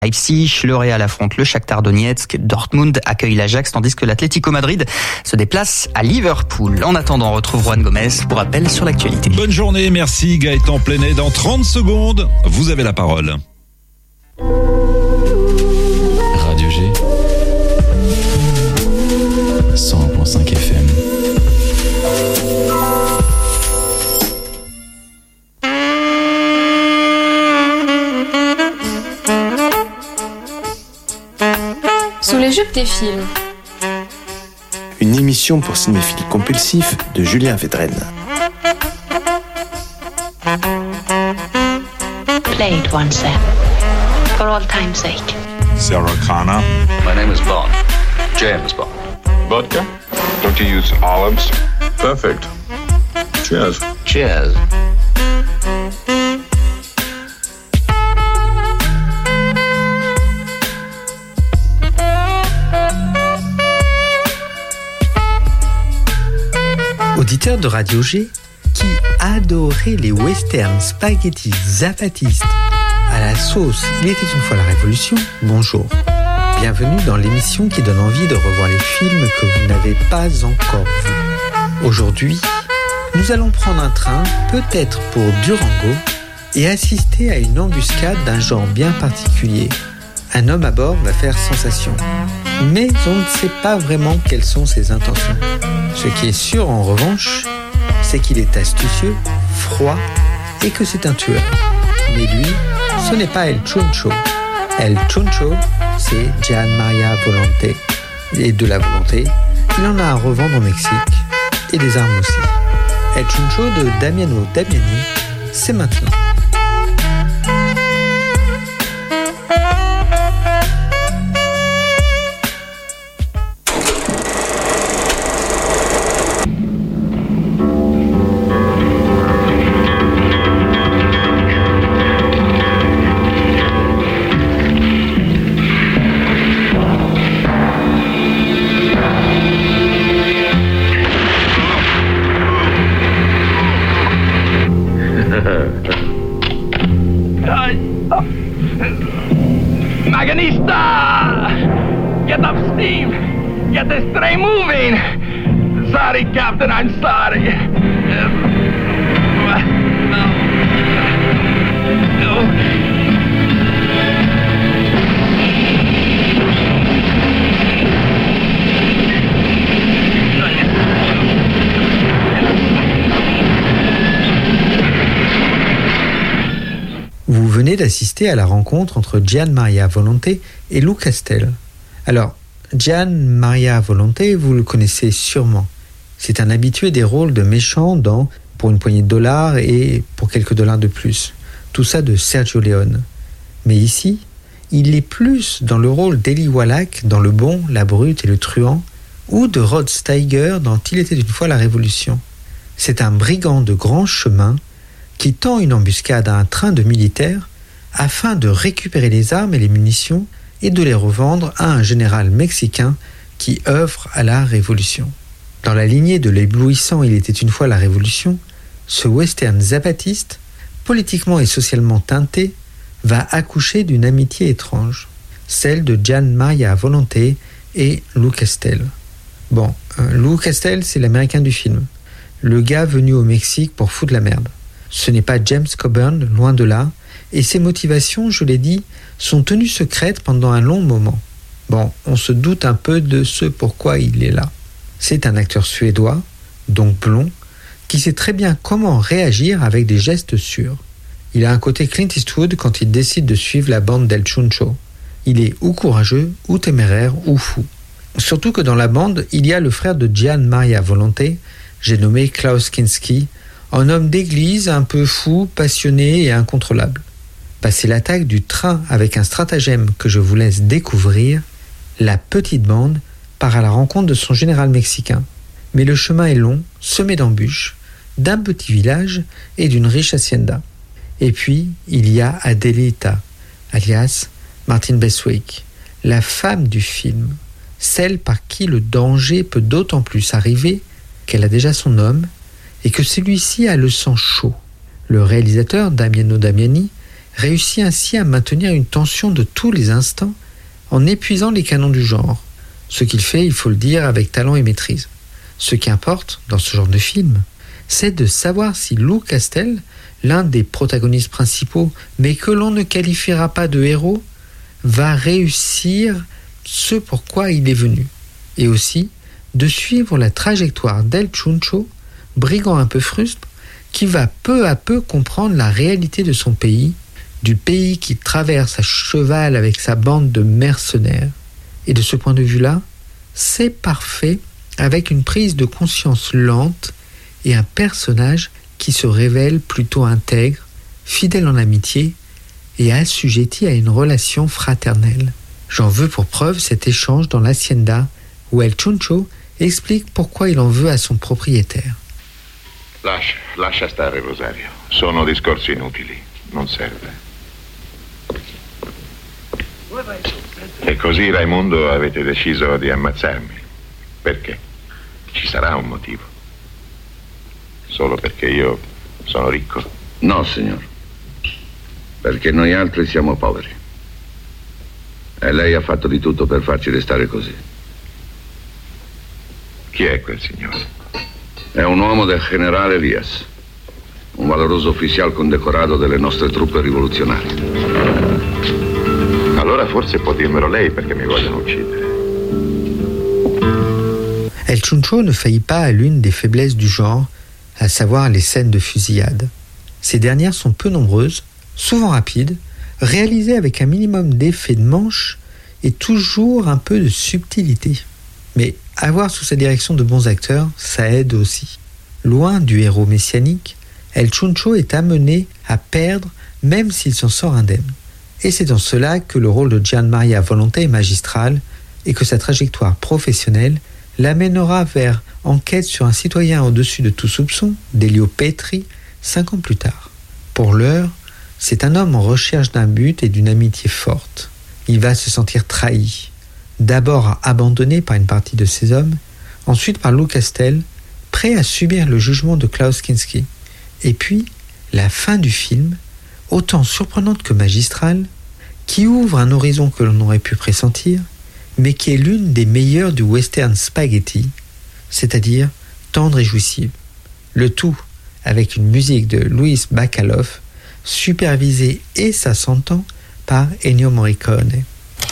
Leipzig, le Real affronte le Shakhtar Donetsk, Dortmund accueille l'Ajax tandis que l'Atlético Madrid se déplace à Liverpool. En attendant, on retrouve Juan Gomez pour rappel sur l'actualité. Bonne journée, merci Gaëtan Plenet. Dans 30 secondes, vous avez la parole. Radio G 100.5 FM. Sous les jupes des films. Une émission pour cinéphiles compulsifs de Julien Védrenne. Play it once, sir. For all time's sake. Sarah Connor. My name is Bond. James Bond. Vodka? Don't you use olives? Perfect. Cheers. Cheers. Auditeur de Radio G qui adorait les westerns spaghetti zapatistes à la sauce Il était une fois la Révolution, bonjour. Bienvenue dans l'émission qui donne envie de revoir les films que vous n'avez pas encore vus. Aujourd'hui, nous allons prendre un train, peut-être pour Durango, et assister à une embuscade d'un genre bien particulier. Un homme à bord va faire sensation, mais on ne sait pas vraiment quelles sont ses intentions. Ce qui est sûr en revanche, c'est qu'il est astucieux, froid et que c'est un tueur. Mais lui, ce n'est pas El Chuncho. El Chuncho, c'est Gian Maria Volonté. Et de la volonté, il en a à revendre au Mexique. Et des armes aussi. El Chuncho de Damiano Damiani, c'est maintenant. Maganista! Get up steam! Get this train moving! Sorry, Captain, I'm sorry. Vous venez d'assister à la rencontre entre Gian Maria Volonté et Lou Castel. Alors, Gian Maria Volonté, vous le connaissez sûrement. C'est un habitué des rôles de méchant dans Pour une poignée de dollars et Pour quelques dollars de plus. Tout ça de Sergio Leone. Mais ici, il est plus dans le rôle d'Eli Wallach dans Le Bon, la Brute et le Truand, ou de Rod Steiger dans Il était une fois la Révolution. C'est un brigand de grand chemin qui tend une embuscade à un train de militaires afin de récupérer les armes et les munitions et de les revendre à un général mexicain qui œuvre à la Révolution. Dans la lignée de l'éblouissant Il était une fois la Révolution, ce western zapatiste, politiquement et socialement teinté, va accoucher d'une amitié étrange, celle de Gian Maria Volonté et Lou Castel. Bon, Lou Castel, c'est l'américain du film, le gars venu au Mexique pour foutre la merde. Ce n'est pas James Coburn, loin de là, et ses motivations, je l'ai dit, sont tenues secrètes pendant un long moment. Bon, on se doute un peu de ce pourquoi il est là. C'est un acteur suédois, donc blond, qui sait très bien comment réagir avec des gestes sûrs. Il a un côté Clint Eastwood quand il décide de suivre la bande d'El Chuncho. Il est ou courageux, ou téméraire, ou fou. Surtout que dans la bande, il y a le frère de Gian Maria Volonté, j'ai nommé Klaus Kinski, un homme d'église un peu fou, passionné et incontrôlable. Passé l'attaque du train avec un stratagème que je vous laisse découvrir, la petite bande part à la rencontre de son général mexicain. Mais le chemin est long, semé d'embûches, d'un petit village et d'une riche hacienda. Et puis, il y a Adelita, alias Martin Bestwick, la femme du film, celle par qui le danger peut d'autant plus arriver qu'elle a déjà son homme et que celui-ci a le sang chaud. Le réalisateur Damiano Damiani réussit ainsi à maintenir une tension de tous les instants en épuisant les canons du genre. Ce qu'il fait, il faut le dire, avec talent et maîtrise. Ce qui importe dans ce genre de film, c'est de savoir si Lou Castel, l'un des protagonistes principaux, mais que l'on ne qualifiera pas de héros, va réussir ce pourquoi il est venu. Et aussi de suivre la trajectoire d'El Chuncho, brigand un peu frustre, qui va peu à peu comprendre la réalité de son pays, du pays qu'il traverse à cheval avec sa bande de mercenaires. Et de ce point de vue-là, c'est parfait, avec une prise de conscience lente et un personnage qui se révèle plutôt intègre, fidèle en amitié et assujetti à une relation fraternelle. J'en veux pour preuve cet échange dans l'hacienda où El Chuncho explique pourquoi il en veut à son propriétaire. Lascia stare, Rosario. Sono discorsi inutili. Non serve. E così, Raimundo, avete deciso di ammazzarmi. Perché? Ci sarà un motivo. Solo perché io sono ricco? No, signor. Perché noi altri siamo poveri. E lei ha fatto di tutto per farci restare così. Chi è quel signore? È un uomo del generale Elias, un valoroso ufficiale condecorato delle nostre truppe rivoluzionarie. Allora forse può dirmelo lei perché mi vogliono uccidere. El Chuncho ne faillit pas à l'une des faiblesses du genre, à savoir les scènes de fusillade. Ces dernières sont peu nombreuses, souvent rapides, réalisées avec un minimum d'effet de manche et toujours un peu de subtilité. Mais avoir sous sa direction de bons acteurs, ça aide aussi. Loin du héros messianique, El Chuncho est amené à perdre même s'il s'en sort indemne. Et c'est en cela que le rôle de Gian Maria Volonté est magistral et que sa trajectoire professionnelle l'amènera vers Enquête sur un citoyen au-dessus de tout soupçon d'Elio Petri 5 ans plus tard. Pour l'heure, c'est un homme en recherche d'un but et d'une amitié forte. Il va se sentir trahi, d'abord abandonné par une partie de ses hommes, ensuite par Lou Castel, prêt à subir le jugement de Klaus Kinski. Et puis, la fin du film, autant surprenante que magistrale, qui ouvre un horizon que l'on aurait pu pressentir, mais qui est l'une des meilleures du western spaghetti, c'est-à-dire tendre et jouissive. Le tout avec une musique de Luis Bacalov, supervisée et ça s'entend par Ennio Morricone.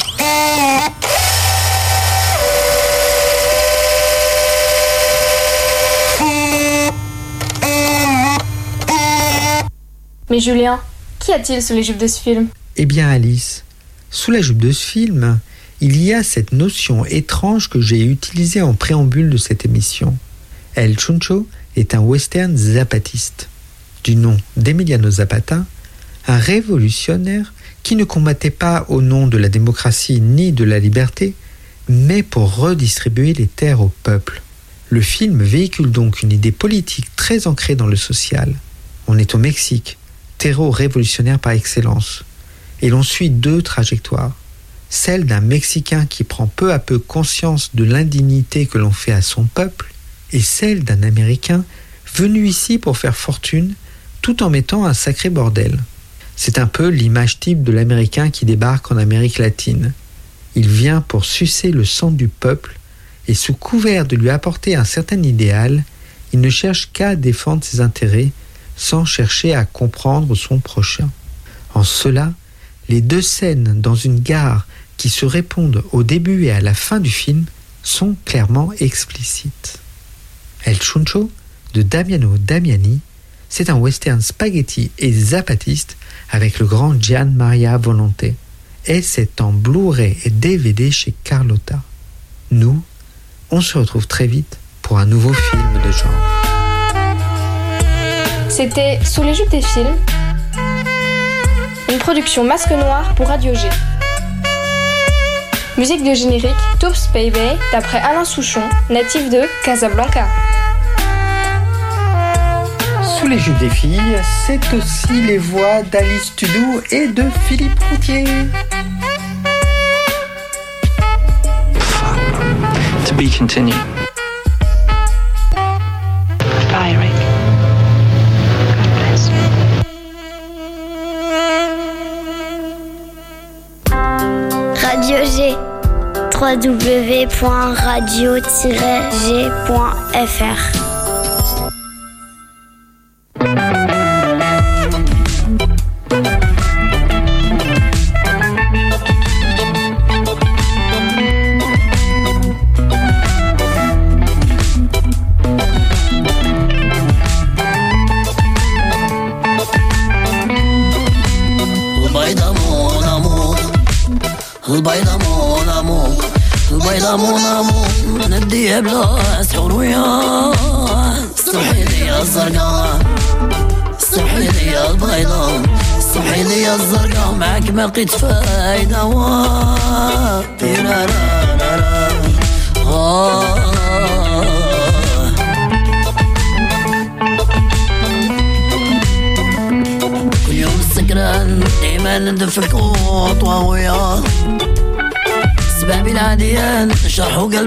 Mais Julien, qu'y a-t-il sous les jupes de ce film ? Eh bien Alice, sous la jupe de ce film, il y a cette notion étrange que j'ai utilisée en préambule de cette émission. El Chuncho est un western zapatiste, du nom d'Emiliano Zapata, un révolutionnaire qui ne combattait pas au nom de la démocratie ni de la liberté, mais pour redistribuer les terres au peuple. Le film véhicule donc une idée politique très ancrée dans le social. On est au Mexique, terreau révolutionnaire par excellence, et l'on suit 2 trajectoires. Celle d'un Mexicain qui prend peu à peu conscience de l'indignité que l'on fait à son peuple, et celle d'un Américain venu ici pour faire fortune tout en mettant un sacré bordel. C'est un peu l'image type de l'Américain qui débarque en Amérique latine. Il vient pour sucer le sang du peuple et sous couvert de lui apporter un certain idéal, il ne cherche qu'à défendre ses intérêts sans chercher à comprendre son prochain. En cela, les 2 scènes dans une gare qui se répondent au début et à la fin du film sont clairement explicites. El Chuncho de Damiano Damiani, c'est un western spaghetti et zapatiste avec le grand Gian Maria Volonté, et c'est en Blu-ray et DVD chez Carlotta. Nous, on se retrouve très vite pour un nouveau film de genre. C'était Sous les jupes des films, une production Masque Noir pour Radio G. Musique de générique Toops Baby d'après Alain Souchon, natif de Casablanca. Sous les jupes des filles, c'est aussi les voix d'Alice Tudou et de Philippe Routier. To be continued. Bye, Rick. God bless. Radio G. www.radio-g.fr. البيضة مو نديها بلا سحور ويا صحي لي الزرقاء صحي لي البيضة صحي لي الزرقاء معك ما لقيت فايدة كل يوم سكران ديما ندفك وطواوية سبابي العاديان شرحوا قلبي